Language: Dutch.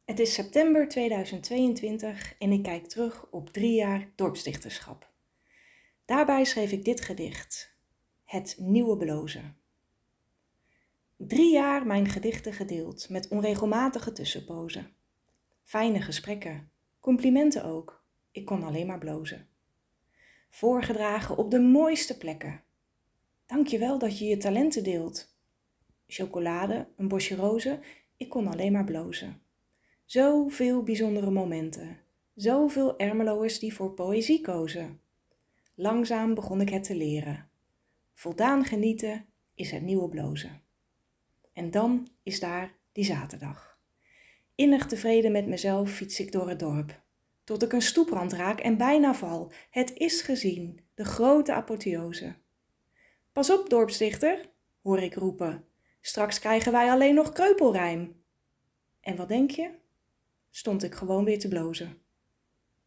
Het is september 2022 en ik kijk terug op 3 jaar dorpsdichterschap. Daarbij schreef ik dit gedicht, Het Nieuwe Blozen. 3 jaar mijn gedichten gedeeld met onregelmatige tussenpozen. Fijne gesprekken, complimenten ook, ik kon alleen maar blozen. Voorgedragen op de mooiste plekken. Dank je wel dat je je talenten deelt. Chocolade, een bosje rozen, ik kon alleen maar blozen. Zoveel bijzondere momenten, zoveel Ermeloers die voor poëzie kozen. Langzaam begon ik het te leren. Voldaan genieten is het nieuwe blozen. En dan is daar die zaterdag. Innig tevreden met mezelf fiets ik door het dorp. Tot ik een stoeprand raak en bijna val. Het is gezien, de grote apotheose. Pas op, dorpsdichter, hoor ik roepen. Straks krijgen wij alleen nog kreupelrijm. En wat denk je? Stond ik gewoon weer te blozen.